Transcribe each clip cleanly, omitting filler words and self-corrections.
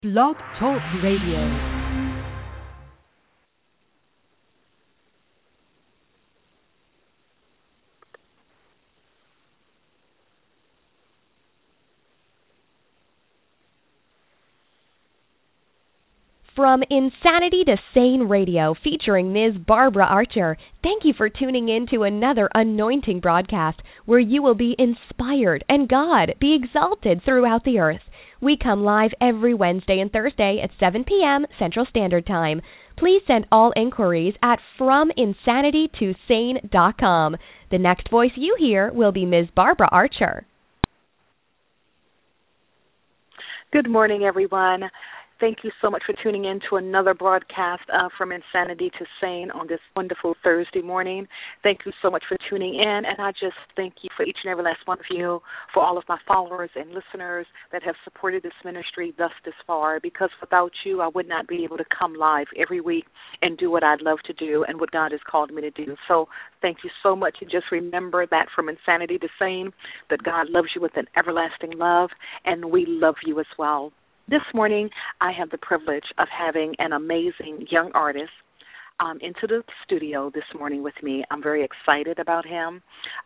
Blog Talk Radio. From Insanity to Sane Radio, featuring Ms. Barbara Archer, thank you for tuning in to another anointing broadcast where you will be inspired and God be exalted throughout the earth. We come live every Wednesday and Thursday at 7 p.m. Central Standard Time. Please send all inquiries at FromInsanityToSane.com. The next voice you hear will be Ms. Barbara Archer. Good morning, everyone. Thank you so much for tuning in to another broadcast From Insanity to Sane on this wonderful Thursday morning. Thank you so much for tuning in, and I just thank you for each and every last one of you, for all of my followers and listeners that have supported this ministry thus this far, because without you, I would not be able to come live every week and do what I'd love to do and what God has called me to do. So thank you so much, and just remember that from insanity to sane, that God loves you with an everlasting love, and we love you as well. This morning, I have the privilege of having an amazing young artist into the studio this morning with me. I'm very excited about him.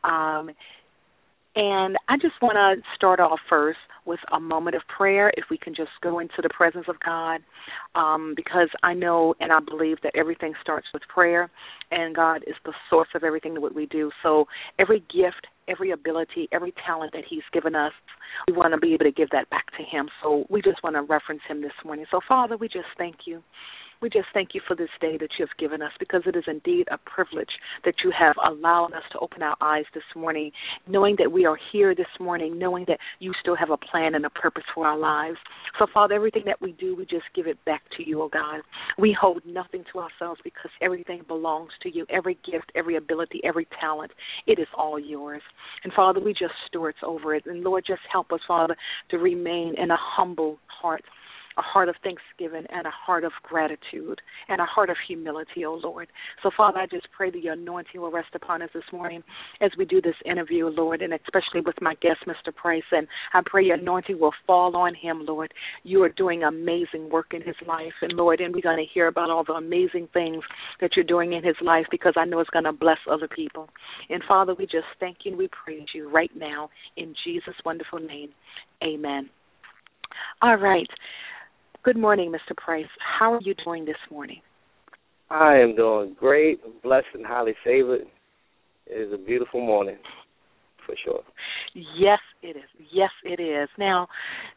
And I just want to start off first with a moment of prayer, if we can just go into the presence of God, because I know and I believe that everything starts with prayer, and God is the source of everything that we do. So every gift, every ability, every talent that he's given us, we want to be able to give that back to him. So we just want to reference him this morning. So, Father, we just thank you. We just thank you for this day that you have given us, because it is indeed a privilege that you have allowed us to open our eyes this morning, knowing that we are here this morning, knowing that you still have a plan and a purpose for our lives. So, Father, everything that we do, we just give it back to you, oh God. We hold nothing to ourselves, because everything belongs to you. Every gift, every ability, every talent, it is all yours. And, Father, we just stewards over it. And, Lord, just help us, Father, to remain in a humble heart, a heart of thanksgiving and a heart of gratitude and a heart of humility, oh Lord. So, Father, I just pray that your anointing will rest upon us this morning as we do this interview, Lord, and especially with my guest, Mr. Price. And I pray your anointing will fall on him, Lord. You are doing amazing work in his life, and Lord, and we're going to hear about all the amazing things that you're doing in his life, because I know it's going to bless other people. And, Father, we just thank you and we praise you right now in Jesus' wonderful name. Amen. All right. Good morning, Mr. Price. How are you doing this morning? I am doing great, blessed and highly favored. It is a beautiful morning, for sure. Yes, it is. Yes, it is. Now,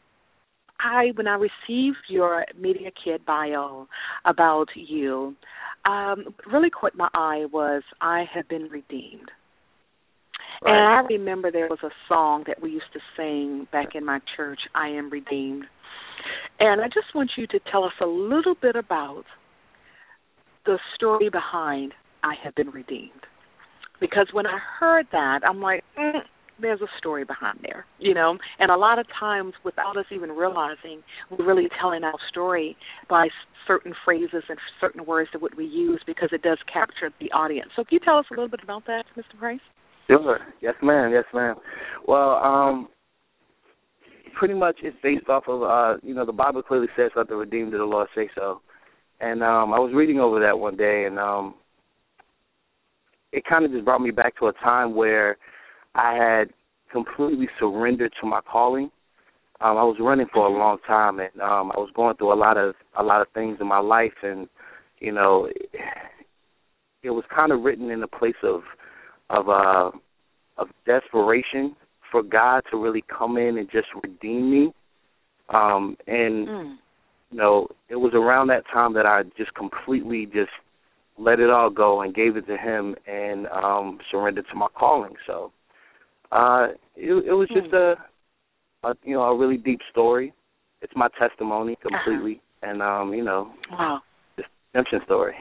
when I received your Media Kit bio about you, what really caught my eye was I have been redeemed. Right. And I remember there was a song that we used to sing back in my church, I Am Redeemed. And I just want you to tell us a little bit about the story behind I Have Been Redeemed. Because when I heard that, I'm like, there's a story behind there, you know. And a lot of times, without us even realizing, we're really telling our story by certain phrases and certain words that we use, because it does capture the audience. So can you tell us a little bit about that, Mr. Price? Sure. Yes, ma'am. Yes, ma'am. Well, pretty much it's based off of, the Bible clearly says, let the redeemed of the Lord say so. And I was reading over that one day, and it kind of just brought me back to a time where I had completely surrendered to my calling. I was running for a long time, and I was going through a lot of things in my life, and, you know, it was kind of written in a place of desperation for God to really come in and just redeem me. You know, it was around that time that I just completely just let it all go and gave it to him and surrendered to my calling. So it was just a really deep story. It's my testimony completely. And, wow. Just redemption story.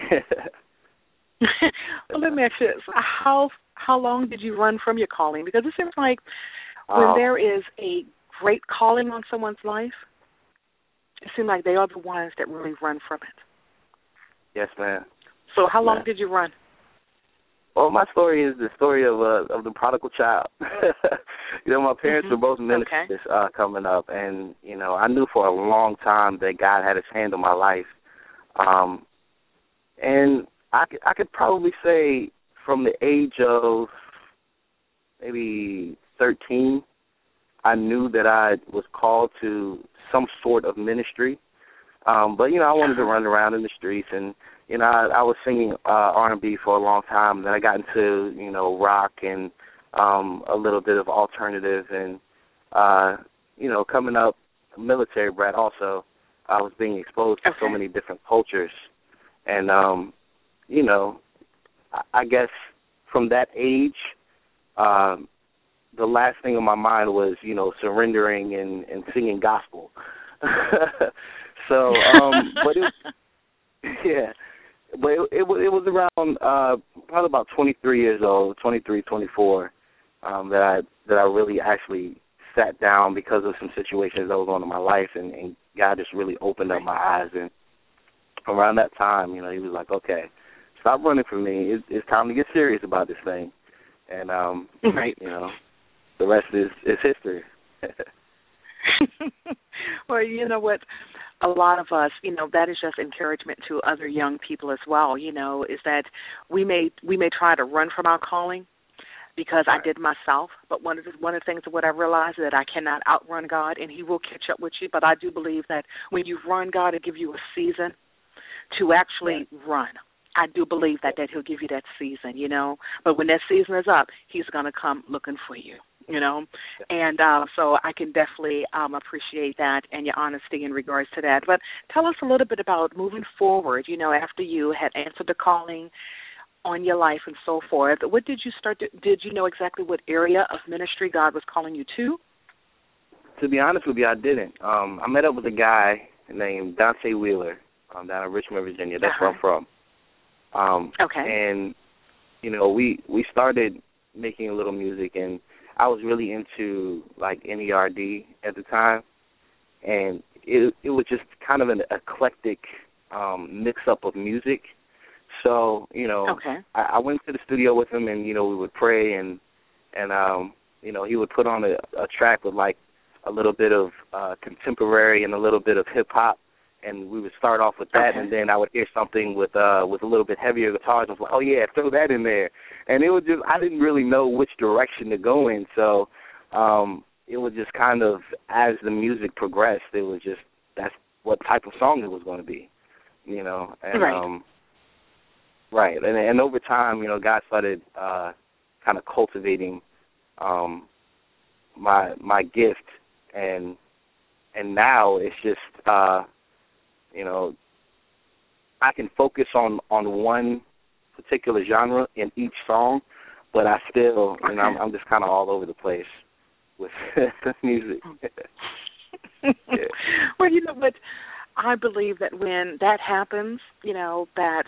Well, let me ask you this. How long did you run from your calling? Because it seems like when there is a great calling on someone's life, it seems like they are the ones that really run from it. Yes, ma'am. So how long did you run? Well, my story is the story of the prodigal child. My parents were both ministers coming up, and I knew for a long time that God had His hand on my life. And I could probably say from the age of maybe 13, I knew that I was called to some sort of ministry. But I wanted to run around in the streets, and I was singing R&B for a long time. Then I got into rock and a little bit of alternative, and coming up, military brat also, I was being exposed to so many different cultures, and I guess from that age, the last thing on my mind was surrendering and singing gospel. So, but it was around probably about 23 years old, 23, 24, that I really actually sat down because of some situations that was on in my life, and God just really opened up my eyes. And around that time, He was like, okay, stop running from me. It's time to get serious about this thing. And, the rest is history. Well, you know what? A lot of us, that is just encouragement to other young people as well, is that we may try to run from our calling because I did myself, but one of the things that what I realized is that I cannot outrun God, and He will catch up with you. But I do believe that when you run, God will give you a season to actually run. I do believe that He'll give you that season, But when that season is up, He's going to come looking for you. And so I can definitely appreciate that and your honesty in regards to that. But tell us a little bit about moving forward, after you had answered the calling on your life and so forth. What did you start to, did you know exactly what area of ministry God was calling you to? To be honest with you, I didn't. I met up with a guy named Dante Wheeler down in Richmond, Virginia. That's where I'm from. And, we started making a little music, and I was really into like NERD at the time, and it was just kind of an eclectic mix-up of music. So, I went to the studio with him, and, we would pray, and he would put on a track with like a little bit of contemporary and a little bit of hip-hop, and we would start off with that, and then I would hear something with a little bit heavier guitars, and I was like, oh, yeah, throw that in there. And it was just, I didn't really know which direction to go in, so it was just kind of, as the music progressed, it was just, that's what type of song it was going to be, and right, and over time, God started kind of cultivating my gift, and now it's just, I can focus on one particular genre in each song, but I still, I'm just kind of all over the place with music. Well, you know what? I believe that when that happens, that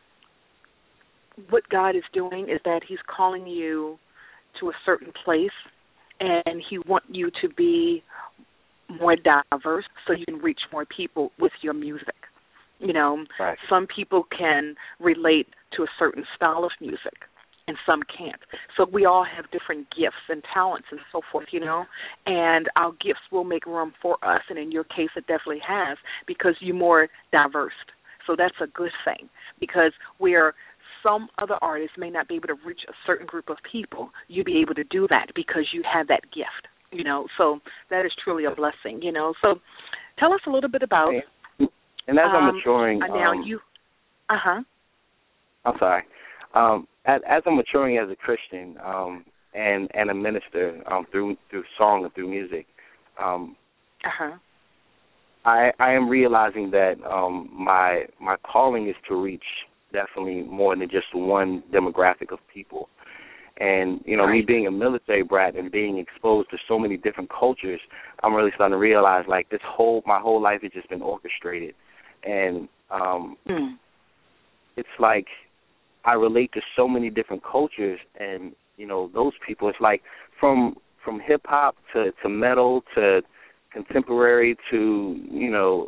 what God is doing is that He's calling you to a certain place, and He wants you to be more diverse so you can reach more people with your music. Some people can relate to a certain style of music, and some can't. So we all have different gifts and talents and so forth, and our gifts will make room for us, and in your case it definitely has, because you're more diverse. So that's a good thing, because where some other artists may not be able to reach a certain group of people, you'll be able to do that because you have that gift, So that is truly a blessing, So tell us a little bit about... And as I'm maturing... now you... I'm sorry. As I'm maturing as a Christian and a minister through song and through music, I am realizing that my calling is to reach definitely more than just one demographic of people. And, me being a military brat and being exposed to so many different cultures, I'm really starting to realize, like, my whole life has just been orchestrated. And it's like I relate to so many different cultures, and, those people, it's like from hip-hop to metal to contemporary to,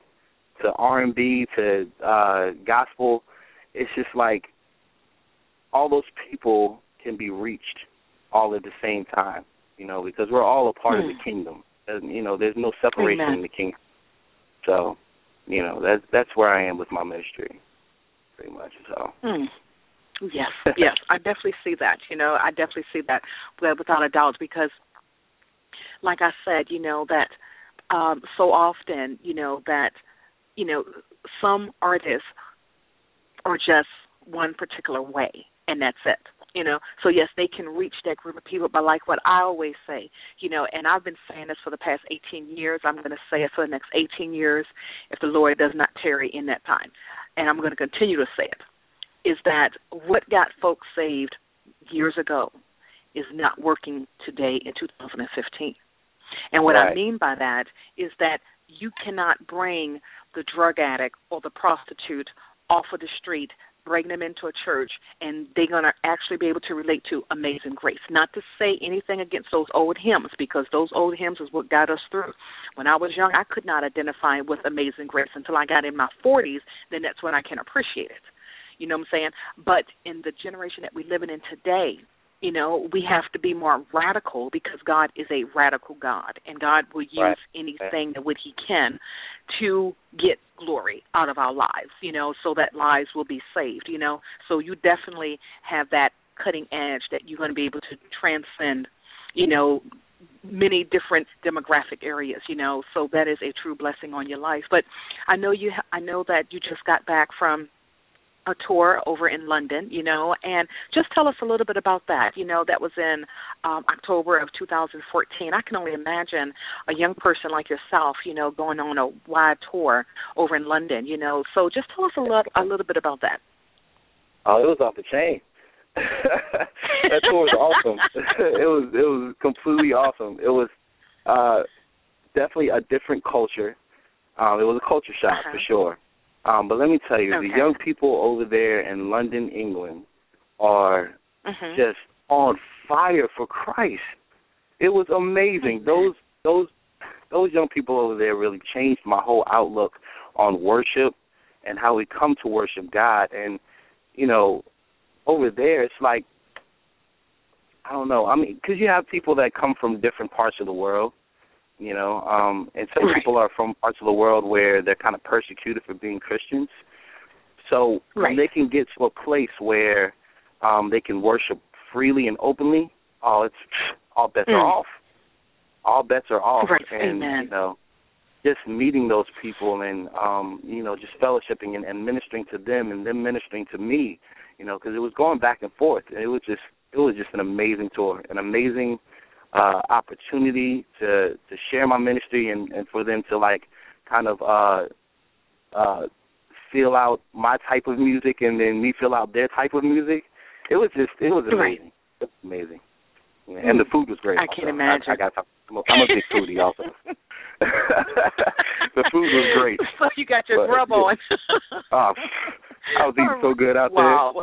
to R&B to gospel, it's just like all those people can be reached all at the same time, because we're all a part of the kingdom. And, there's no separation Amen. in the kingdom. So, that's where I am with my ministry, pretty much. So. Yes, yes, I definitely see that. I definitely see that without a doubt, because, like I said, that so often, that some artists are just one particular way, and that's it. So yes, they can reach that group of people, but like what I always say, and I've been saying this for the past 18 years, I'm going to say it for the next 18 years if the Lord does not tarry in that time, and I'm going to continue to say it, is that what got folks saved years ago is not working today in 2015. And what I mean by that is that you cannot bring the drug addict or the prostitute off of the street, bring them into a church, and they're going to actually be able to relate to Amazing Grace. Not to say anything against those old hymns, because those old hymns is what got us through. When I was young, I could not identify with Amazing Grace until I got in my 40s. Then that's when I can appreciate it. You know what I'm saying? But in the generation that we're living in today, we have to be more radical, because God is a radical God, and God will use anything that He can to get glory out of our lives, so that lives will be saved, So you definitely have that cutting edge that you're going to be able to transcend, many different demographic areas, So that is a true blessing on your life. But I know that you just got back from a tour over in London, and just tell us a little bit about that. That was in October of 2014. I can only imagine a young person like yourself, going on a wide tour over in London, So just tell us a little bit about that. Oh, it was off the chain. That tour was awesome. It was completely awesome. It was definitely a different culture. It was a culture shock for sure. But let me tell you, the young people over there in London, England, are just on fire for Christ. It was amazing. Those young people over there really changed my whole outlook on worship and how we come to worship God. And, over there it's like, I don't know. I mean, because you have people that come from different parts of the world. And some people are from parts of the world where they're kind of persecuted for being Christians. So when they can get to a place where they can worship freely and openly, all bets are off. All bets are off. And, just meeting those people and, just fellowshipping and ministering to them and them ministering to me, because it was going back and forth. And it was just an amazing tour, an amazing opportunity to share my ministry and for them to kind of feel out my type of music and then me feel out their type of music. It was amazing. It was amazing. And the food was great. I can't imagine. I'm a big foodie also. The food was great. So you got your grub on. I was eating so good out there.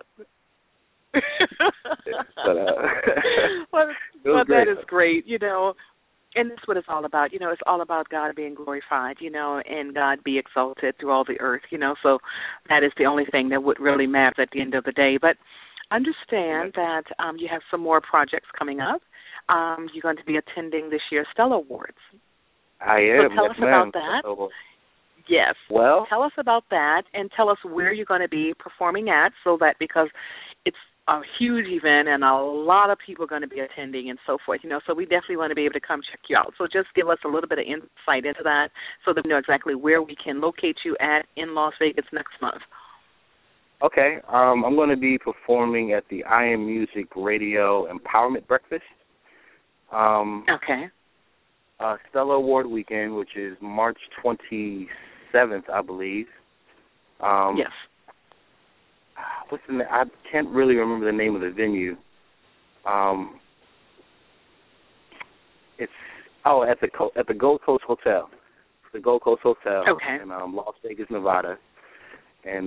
But that is great, and that's what it's all about. It's all about God being glorified, and God be exalted through all the earth, so that is the only thing that would really matter at the end of the day. But understand that you have some more projects coming up. You're going to be attending this year's Stellar Awards. I am. So tell us about that. Yes. Well, tell us about that, and tell us where you're going to be performing at, so that, because it's a huge event and a lot of people are going to be attending and so forth, so we definitely want to be able to come check you out. So just give us a little bit of insight into that so that we know exactly where we can locate you at in Las Vegas next month. Okay. I'm going to be performing at the I Am Music Radio Empowerment Breakfast. Stellar Award Weekend, which is March 27th, I believe. Yes. What's the name? I can't really remember the name of the venue. It's at the Gold Coast Hotel. The Gold Coast Hotel in Las Vegas, Nevada, and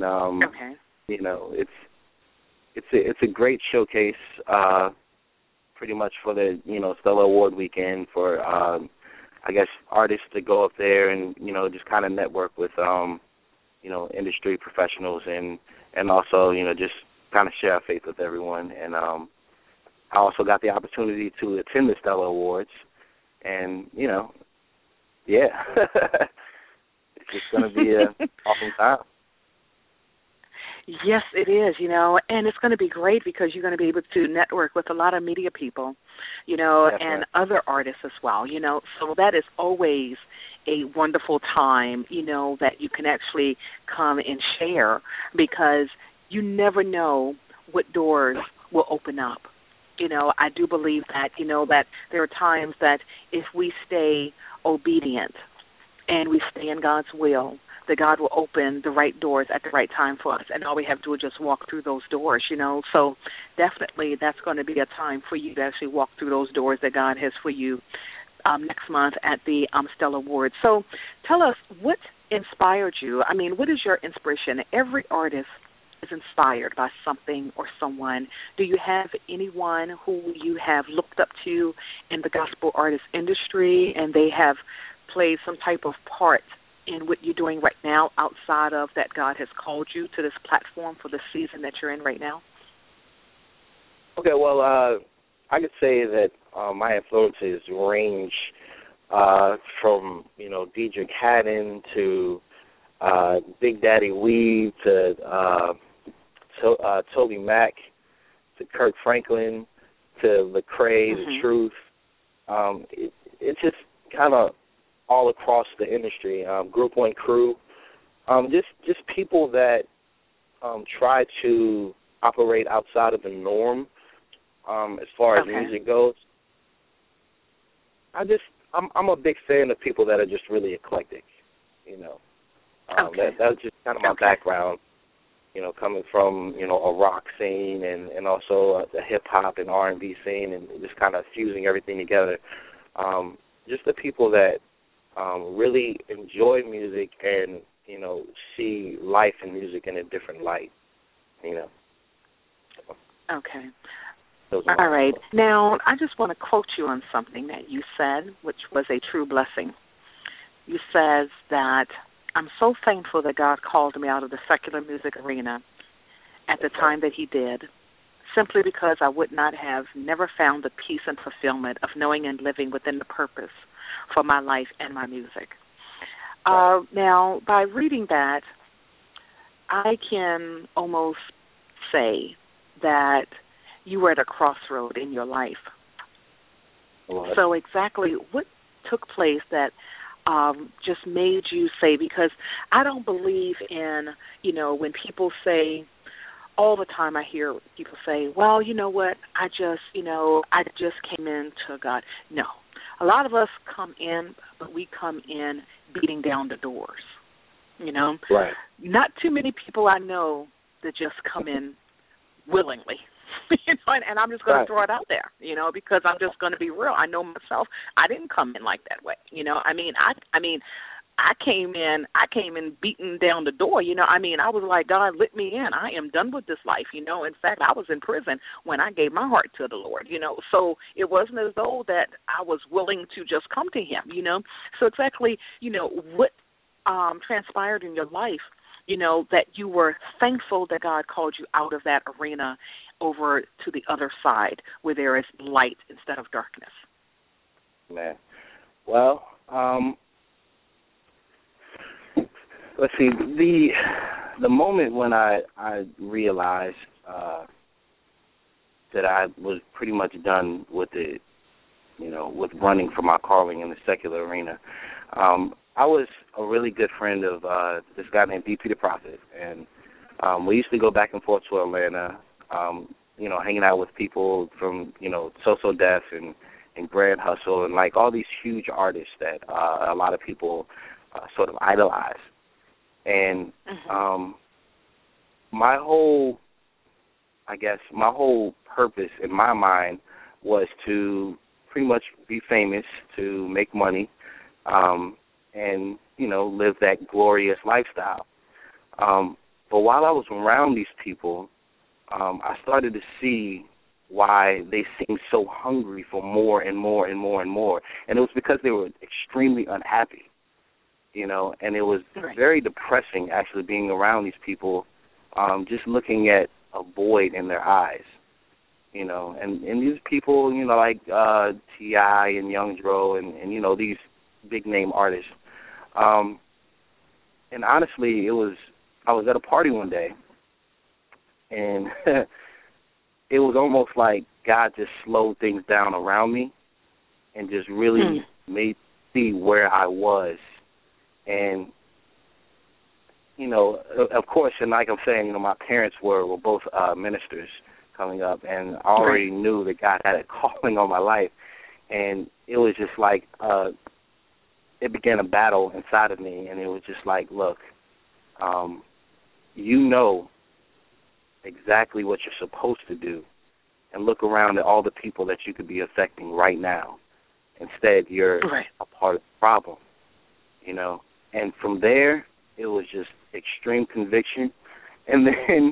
it's a great showcase, pretty much for the Stellar Award Weekend for I guess artists to go up there and just kind of network with industry professionals and also just kind of share our faith with everyone. And I also got the opportunity to attend the Stellar Awards. And, you know, yeah, it's just going to be an awesome time. Yes, it is, you know, and it's going to be great because you're going to be able to network with a lot of media people, you know, That's and right. other artists as well, you know. So that is always a wonderful time, you know, that you can actually come and share because you never know what doors will open up. You know, I do believe that, you know, that there are times that if we stay obedient and we stay in God's will, that God will open the right doors at the right time for us, and all we have to do is just walk through those doors, you know. So definitely that's going to be a time for you to actually walk through those doors that God has for you next month at the Stellar Awards. So tell us, what inspired you? I mean, what is your inspiration? Every artist is inspired by something or someone. Do you have anyone who you have looked up to in the gospel artist industry and they have played some type of part in what you're doing right now outside of that God has called you to this platform for the season that you're in right now? Okay, well, I could say that my influences range from, you know, Deidre Haddon to Big Daddy Weave to Toby Mac to Kirk Franklin to Lecrae, The Truth. It's just kind of all across the industry. Group One Crew, just people that try to operate outside of the norm as far as music goes. I'm a big fan of people that are just really eclectic, you know. That's just kind of my background, you know, coming from, you know, a rock scene and also the hip-hop and R&B scene and just kind of fusing everything together. Just the people that really enjoy music and, you know, see life and music in a different light, you know. Okay. All right. Now, I just want to quote you on something that you said, which was a true blessing. You said that, I'm so thankful that God called me out of the secular music arena at the time that he did, simply because I would not have never found the peace and fulfillment of knowing and living within the purpose for my life and my music. Now, by reading that, I can almost say that you were at a crossroad in your life. What? So exactly what took place that just made you say, because I don't believe in, you know, when people say, all the time I hear people say, well, you know what, I just came into God. No. A lot of us come in, but we come in beating down the doors, you know. Right. Not too many people I know that just come in willingly, you know, and I'm just going to throw it out there, you know, because I'm just going to be real. I know myself. I didn't come in like that way, you know. I came in beating down the door, you know. I mean, I was like, God, let me in. I am done with this life, you know. In fact, I was in prison when I gave my heart to the Lord, you know. So it wasn't as though that I was willing to just come to him, you know. So exactly, you know, what transpired in your life, you know, that you were thankful that God called you out of that arena over to the other side where there is light instead of darkness. Man. Well, let's see, the moment when I realized that I was pretty much done with it, you know, with running for my calling in the secular arena, I was a really good friend of this guy named DP the Prophet, and we used to go back and forth to Atlanta, you know, hanging out with people from, you know, So Def and Grand Hustle and like all these huge artists that a lot of people sort of idolize. And my whole purpose in my mind was to pretty much be famous, to make money, and, you know, live that glorious lifestyle. But while I was around these people, I started to see why they seemed so hungry for more and more and more and more. And it was because they were extremely unhappy, you know, and it was very depressing actually being around these people, just looking at a void in their eyes, you know. And these people, you know, like T.I. and Young Dro and you know, these big-name artists. And honestly, I was at a party one day, and it was almost like God just slowed things down around me and just really made me see where I was. And, you know, of course, and like I'm saying, you know, my parents were both ministers coming up, and I already knew that God had a calling on my life. And it was just like it began a battle inside of me, and it was just like, look, you know exactly what you're supposed to do, and look around at all the people that you could be affecting right now. Instead, you're a part of the problem, you know. And from there, it was just extreme conviction. And then,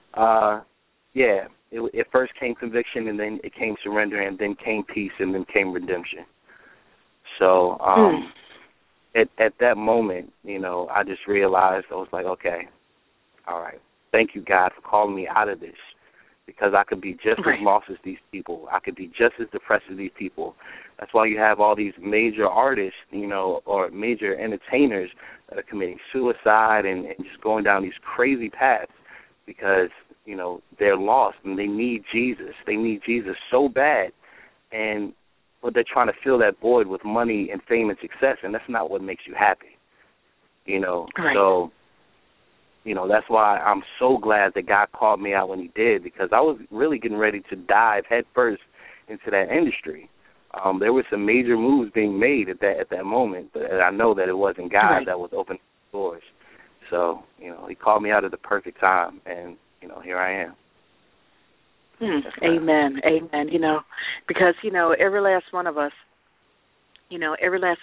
it first came conviction, and then it came surrender, and then came peace, and then came redemption. So at that moment, you know, I just realized, I was like, okay, all right, thank you, God, for calling me out of this, because I could be just as lost as these people. I could be just as depressed as these people. That's why you have all these major artists, you know, or major entertainers that are committing suicide and just going down these crazy paths because, you know, they're lost and they need Jesus. They need Jesus so bad, but they're trying to fill that void with money and fame and success, and that's not what makes you happy, you know. So, you know, that's why I'm so glad that God called me out when he did, because I was really getting ready to dive headfirst into that industry. There were some major moves being made at that moment, but I know that it wasn't God that was opening doors. So, you know, he called me out at the perfect time, and, you know, here I am. Amen. Amen. You know, because, you know, every last one of us, you know,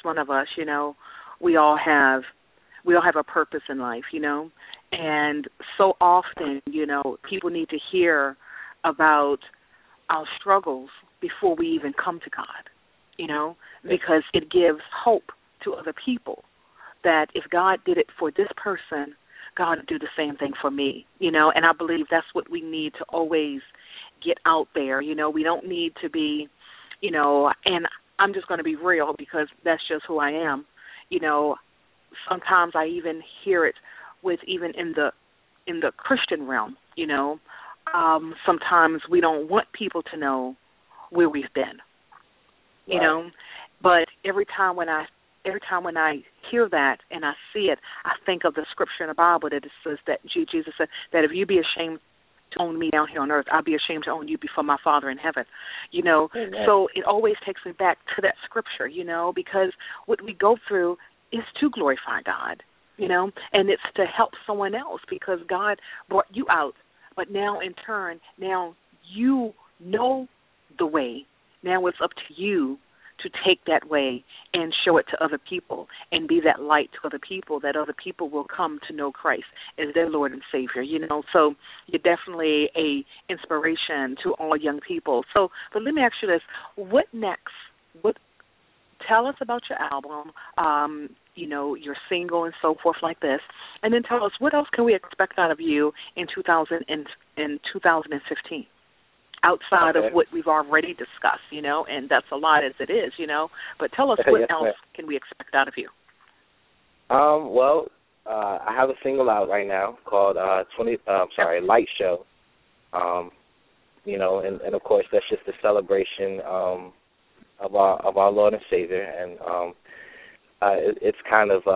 we all have a purpose in life, you know. And so often, you know, people need to hear about our struggles before we even come to God, you know, because it gives hope to other people that if God did it for this person, God would do the same thing for me, you know. And I believe that's what we need to always get out there, you know. We don't need to be, you know, and I'm just going to be real because that's just who I am, you know. Sometimes I even hear it with even in the Christian realm, you know. Sometimes we don't want people to know where we've been, you know. But every time when I hear that and I see it, I think of the scripture in the Bible that it says that Jesus said that if you be ashamed to own me down here on earth, I'll be ashamed to own you before my Father in heaven, you know. So it always takes me back to that scripture, you know, because what we go through is to glorify God, you know, and it's to help someone else because God brought you out. But now in turn, now you know the way. Now it's up to you to take that way and show it to other people and be that light to other people, that other people will come to know Christ as their Lord and Savior, you know. So you're definitely a inspiration to all young people. So, but let me ask you this. What next? Tell us about your album, you know, your single and so forth like this, and then tell us what else can we expect out of you in 2015, outside of what we've already discussed, you know, and that's a lot as it is, you know, but tell us what else can we expect out of you? I have a single out right now called Light Show, you know, and of course that's just a celebration of our Lord and Savior, and it's kind of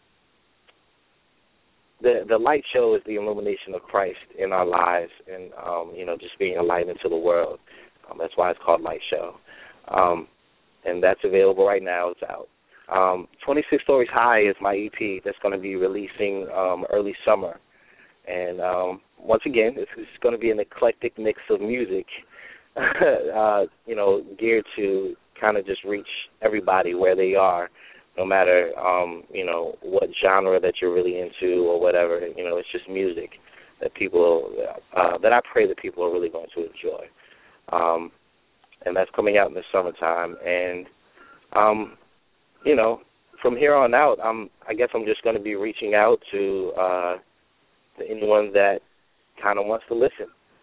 the light show is the illumination of Christ in our lives, and you know, just being a light into the world. That's why it's called Light Show, and that's available right now. It's out. 26 Stories High is my EP that's going to be releasing early summer, and once again, it's going to be an eclectic mix of music, you know, geared to kind of just reach everybody where they are, no matter, you know, what genre that you're really into or whatever. You know, it's just music that people, that I pray that people are really going to enjoy. And that's coming out in the summertime. And, you know, from here on out, I guess I'm just going to be reaching out to anyone that kind of wants to listen.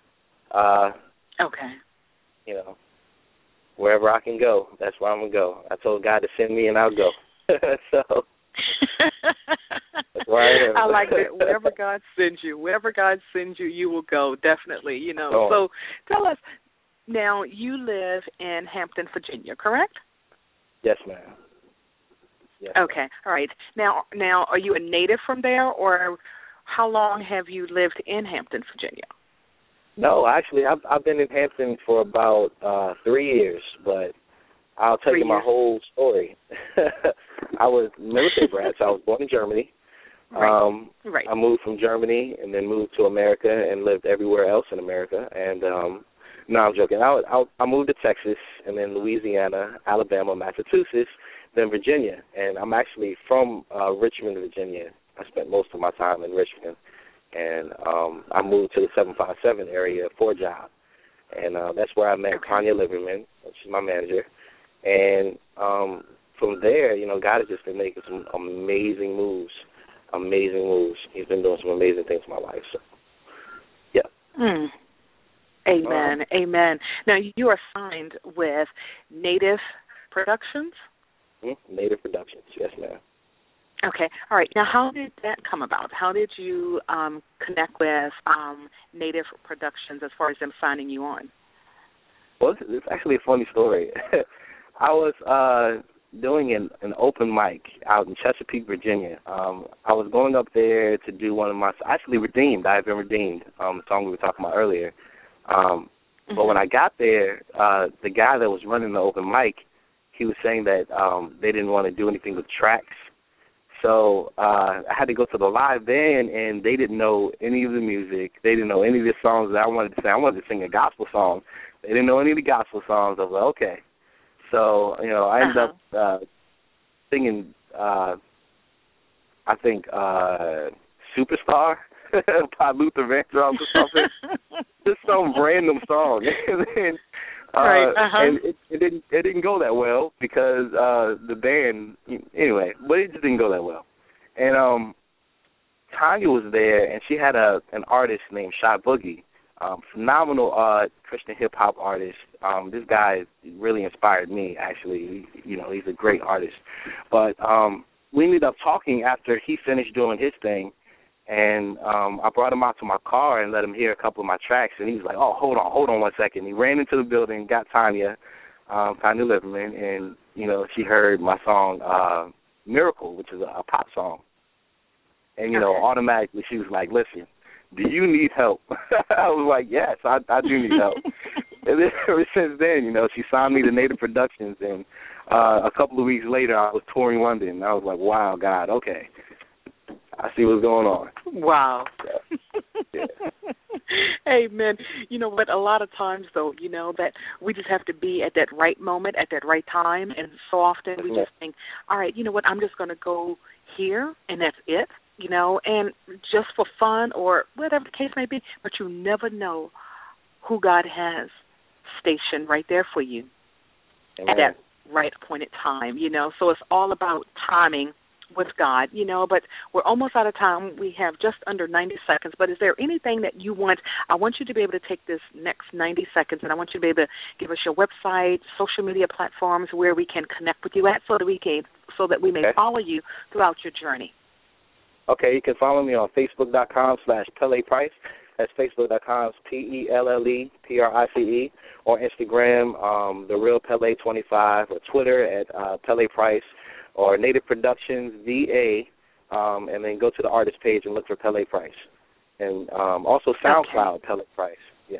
Okay. You know, wherever I can go, that's where I'm going to go. I told God to send me and I'll go. So that's where I am. I like that. Wherever God sends you, you will go, definitely, you know. Oh. So tell us, now you live in Hampton, Virginia, correct? Yes, ma'am. Yes, okay, all right. Now, are you a native from there, or how long have you lived in Hampton, Virginia? No, actually, I've been in Hampton for about 3 years, but I'll tell you my whole story. I was military brat, so I was born in Germany. Right. I moved from Germany and then moved to America and lived everywhere else in America. And no, I'm joking. I moved to Texas and then Louisiana, Alabama, Massachusetts, then Virginia. And I'm actually from Richmond, Virginia. I spent most of my time in Richmond. And I moved to the 757 area for a job. And that's where I met Tanya Liverman. She's my manager. And from there, you know, God has just been making some amazing moves. He's been doing some amazing things in my life. So, yeah. Amen. Amen. Now, you are signed with Native Productions? Native Productions, yes, ma'am. Okay. All right. Now, how did that come about? How did you connect with Native Productions as far as them signing you on? Well, it's actually a funny story. I was doing an open mic out in Chesapeake, Virginia. I was going up there to do one of my, actually Redeemed. I have been redeemed, the song we were talking about earlier. But when I got there, the guy that was running the open mic, he was saying that they didn't want to do anything with tracks. So I had to go to the live band, and they didn't know any of the music. They didn't know any of the songs that I wanted to sing. I wanted to sing a gospel song. They didn't know any of the gospel songs. I was like, okay. So, you know, I ended up singing, I think, Superstar by Luther Vandross or something. Just some random song. And then, and it didn't go that well because the band, anyway, but it just didn't go that well. And Tanya was there, and she had an artist named Shy Boogie, phenomenal Christian hip-hop artist. This guy really inspired me, actually. He's a great artist. But we ended up talking after he finished doing his thing, and I brought him out to my car and let him hear a couple of my tracks, and he was like, oh, hold on 1 second. He ran into the building, got Tanya Liverman, and, you know, she heard my song Miracle, which is a pop song. And, you know, automatically she was like, listen, do you need help? I was like, yes, I do need help. And then, ever since then, you know, she signed me to Native Productions, and a couple of weeks later I was touring London. And I was like, wow, God, okay. I see what's going on. Wow. Yeah. Amen. You know what, a lot of times, though, you know, that we just have to be at that right moment, at that right time, and so often we just think, all right, you know what, I'm just going to go here, and that's it, you know, and just for fun or whatever the case may be, but you never know who God has stationed right there for you at that right appointed time, you know. So it's all about timing with God, you know, but we're almost out of time. We have just under 90 seconds, but is there anything that you want? I want you to be able to take this next 90 seconds, and I want you to be able to give us your website, social media platforms where we can connect with you at so that we may follow you throughout your journey. Okay, you can follow me on Facebook.com/Pele Price. That's Facebook.com PellePrice, or Instagram, The Real Pele 25, or Twitter at Pele Price, or Native Productions VA, and then go to the artist page and look for Pele Price. And also SoundCloud, Pele Price, yes.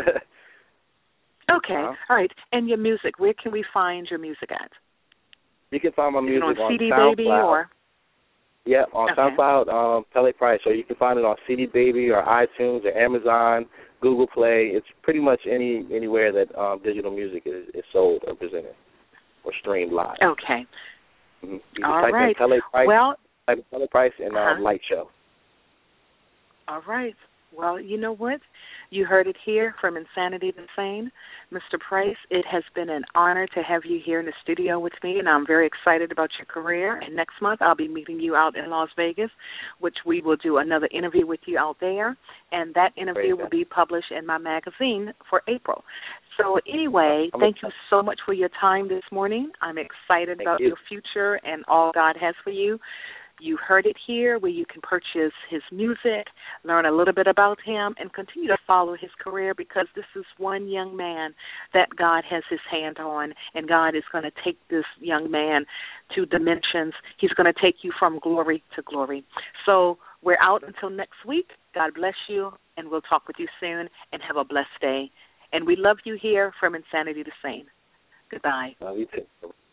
Okay, all right. And your music, where can we find your music at? You can find my music on CD SoundCloud. Baby or? Yeah, on SoundCloud, Pele Price, or you can find it on CD Baby or iTunes or Amazon, Google Play. It's pretty much anywhere that digital music is sold or presented or streamed live. Okay. Mm-hmm. You can all type right. in Pele Price, Well, Pele Price and Light Show. All right. Well, you know what? You heard it here from Insanity to Sane. Mr. Price, it has been an honor to have you here in the studio with me, and I'm very excited about your career. And next month I'll be meeting you out in Las Vegas, which we will do another interview with you out there. and that interview will be published in my magazine for April. So anyway, thank you so much for your time this morning. I'm excited about your future and all God has for you. You heard it here, where you can purchase his music, learn a little bit about him, and continue to follow his career, because this is one young man that God has his hand on, and God is going to take this young man to dimensions. He's going to take you from glory to glory. So we're out until next week. God bless you, and we'll talk with you soon, and have a blessed day. And we love you here from Insanity to Sane. Goodbye. Love you too.